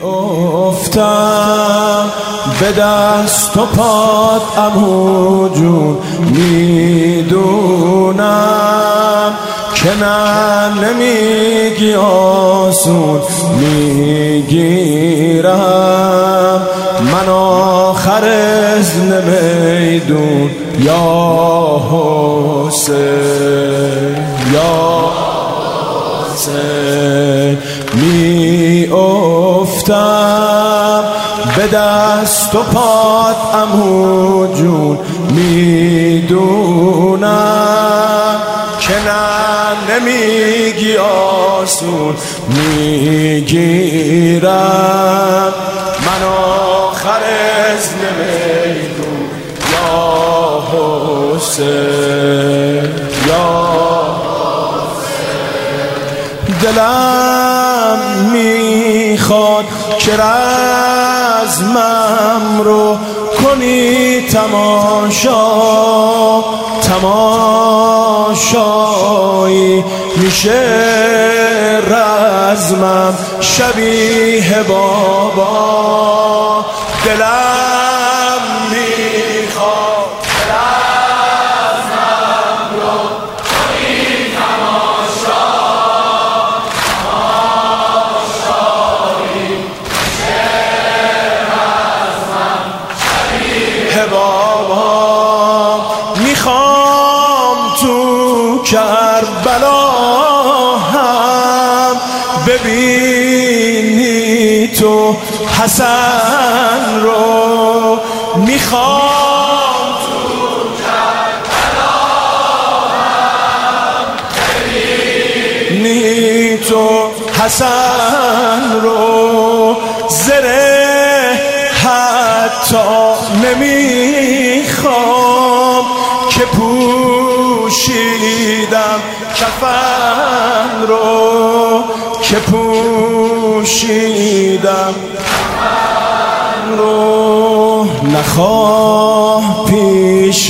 افتم به دست و پات عمو جون، میدونم که نه نمیگی آسون میگیرم من آخر ازن میدون. یا حسین یا حسین می افتم به دست و پات عمو جون، میدونم که نه نمیگی آسون میگیرم من آخر ازن میدون. یا حسین یا دلم میخواد که رزمم رو کنی تماشایی، میشه رزمم شبیه بابا. دلم میخواد که رزمم رو کنی تماشایی، میشه رزمم شبیه بابا. میخوام تو کربلا هم ببینی تو حسن رو، میخوام تو کربلا هم ببینی تو حسن رو. زره حتی نمیخوام که پوشیدم کفن رو، که پوشیدم کفن رو. نخواه پیش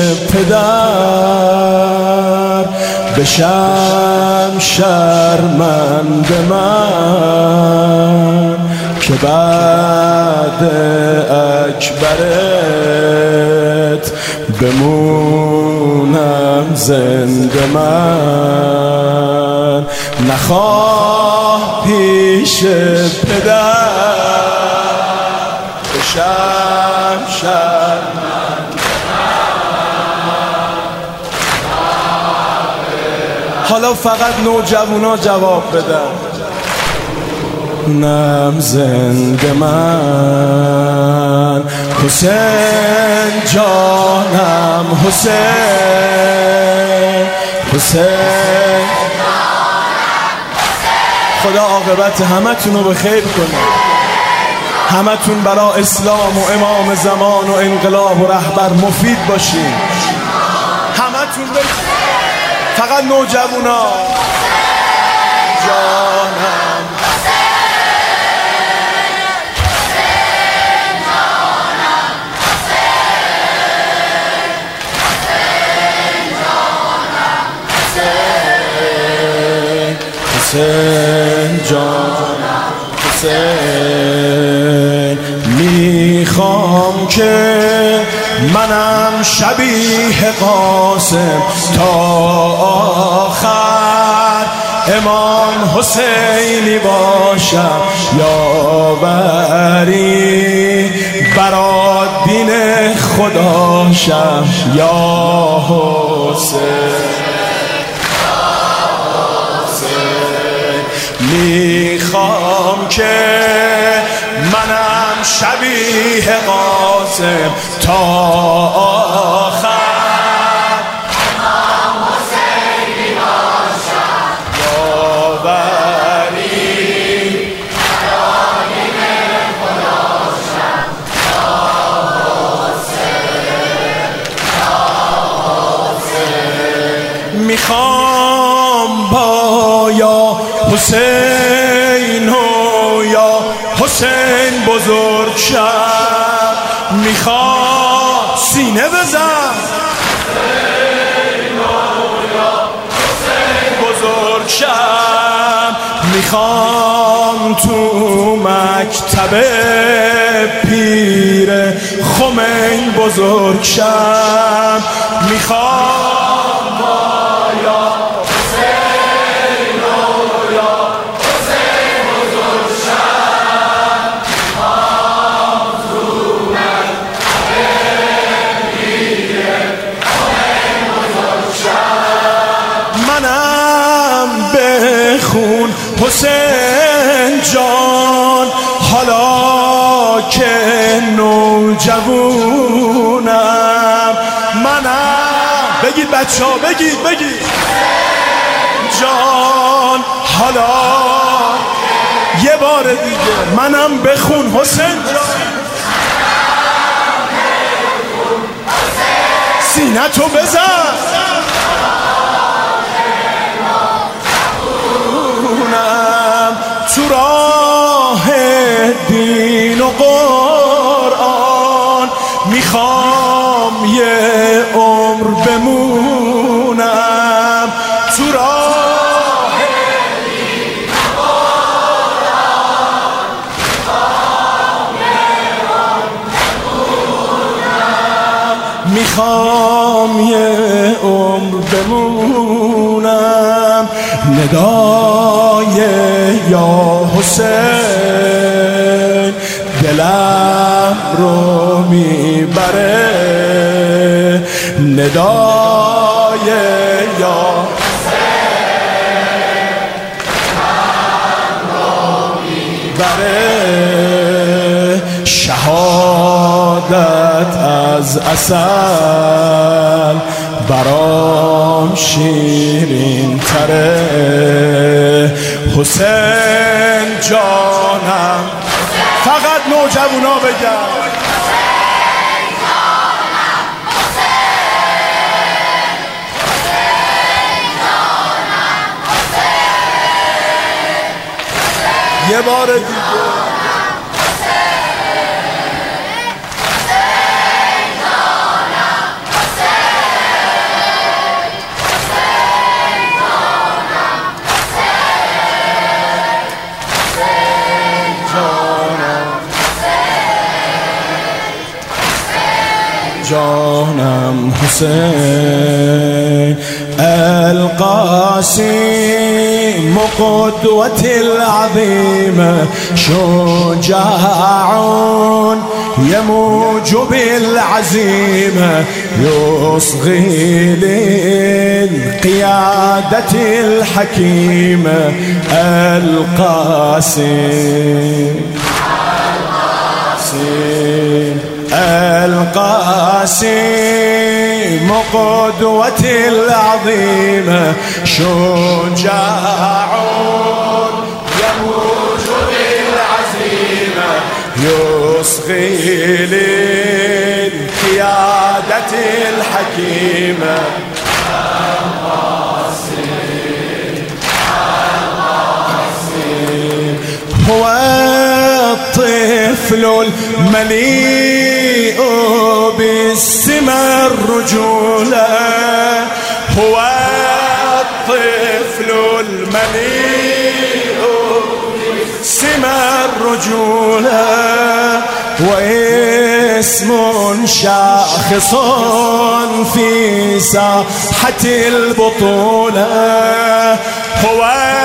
پدر بشم شرمنده من، که بعد اکبرت بمونم زنده من. نخواه پیش پدر بشم شرمنده من. حالا فقط نوجوانا جواب بدن. نم زنده من حسین جانم، حسین حسین. خدا عاقبت همتون رو به خیر کنه، همتون برای اسلام و امام زمان و انقلاب و رهبر مفید باشین، همتون فقط نوجوانا. جانم حسین جانم حسین. میخوام که منم شبیه قاسم تا آخر امام حسینی باشم، یاوری برات دین خداشم. یا حسین میخوام که منم شبیه قاسم تا آخر امام حسینی باشم، یاوری برای خداشم. یا حسین میخوام با یا حسین و یا حسین بزرگ شم، میخوام سینه بزن حسین و یا حسین بزرگ شم، میخوام تو مکتب پیر خمین بزرگ شم، میخوام یا حسین و یا حسین بزرگ شم، میخوام تو مکتب پیر خمین بزرگ شم. منم بخون حسین جان حالا که نوجوونم، منم بگید بچه ها بگید جان حالا یه بار دیگه منم بخون حسین جان، سینه تو بزن تو راه دین و قرآن، میخوام یه عمر بمونم تو راه دین و قرآن، میخوام یه عمر بمونم، ندای یا حسین دلم رو میبره، ندای یا حسین دلم رو میبره، شهادت از عسل برام شیرین تره، حسین جانم فقط نوجوانا بگم حسین جانم، حسین جانم، حسین یه بار دیگه جانم حسين القاسم قدوتي العظيمة شجاع يموج بالعزيمة يصغي للقيادة الحكيمة القاسم القاسم قدوتي العظيمة شجاع يموج بالعزيمة يصغي للقيادة الحكيمة هو الطفل المليء بالسمى الرجولة هو الطفل المليء بالسمى الرجولة واسم شاخص في ساحة البطولة هو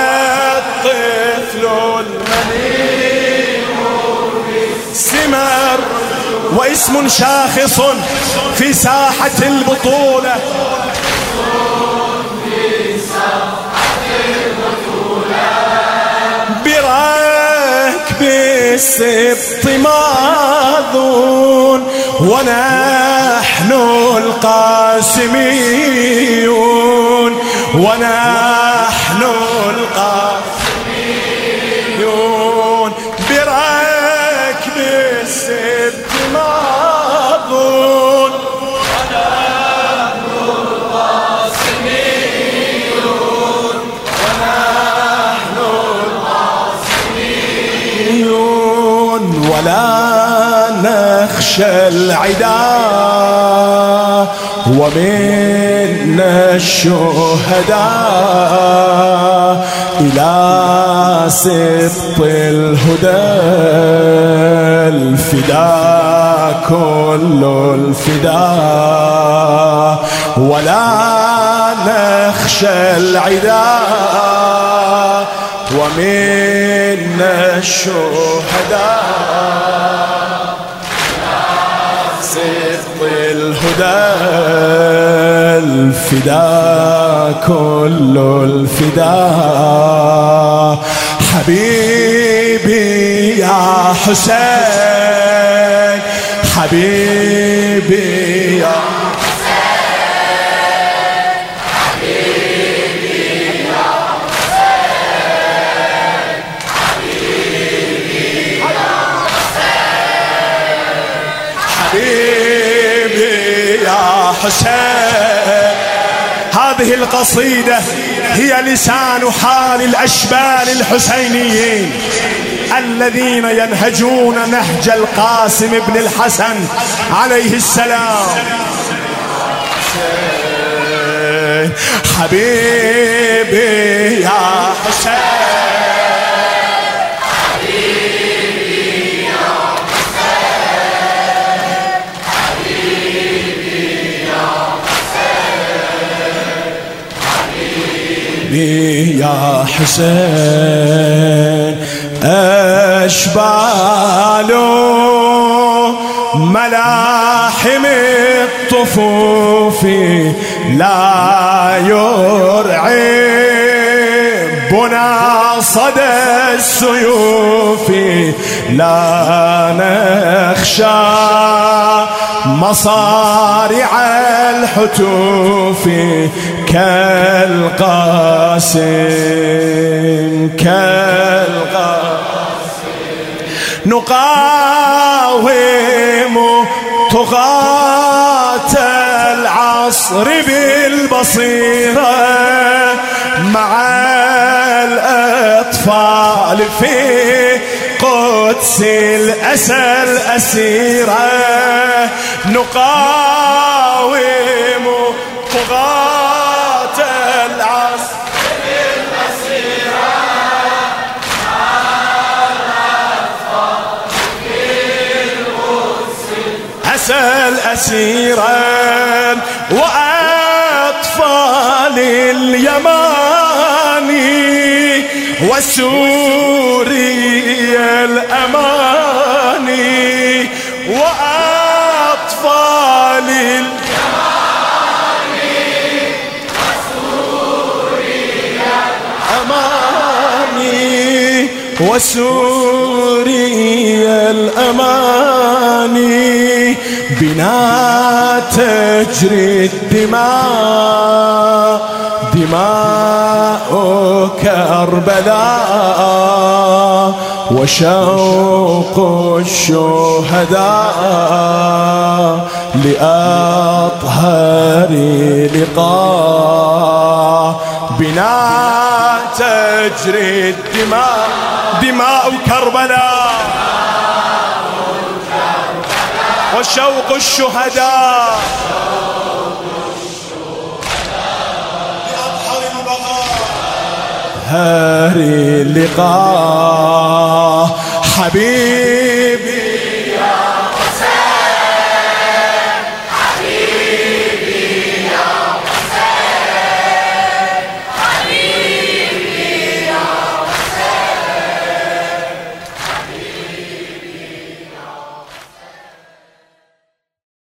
الطفل المليء بالسمى واسم شاخص في ساحة البطولة بركب السبط ماذون ونحن القاسميون ونحن القاسميون بركب السبط ماذون ونحن القاسميون ونحن القاسميون ولا نخشى العدا ومنا الشهداء إلى سبط الهدى الفداء كل الفداء ولا نخشى العداء ومنا الشهداء سبط الهدى الفداء كل الفداء حبيبي يا حسين حبيبي يا حسين. هذه القصيدة هي لسان حال الأشبال الحسينيين الذين ينهجون نهج القاسم بن الحسن عليه السلام. حبيبي يا حسين يا حسين أشبال ملاحم الطفوف لا يرعبنا صدى السيوف لا نخشى مصارع الحتوف كالقاسم نقاوم طغاة العصر بالبصيرة مع الأطفال في قدس الأسى الأسيرة نقاوم طغاة العصر بالبصيرة مع الأطفال في القدس الأسى الأسيرة وأطفال اليماني وسوريا الأماني وأطفال اليماني وسوريا الأماني وسوريا الأماني بنا تجري الدماء دماء كربلاء وشوق الشهداء لأطهر لقاء بنا تجري الدماء دماء كربلاء وشوق الشهداء هاري اللقاء حبيبي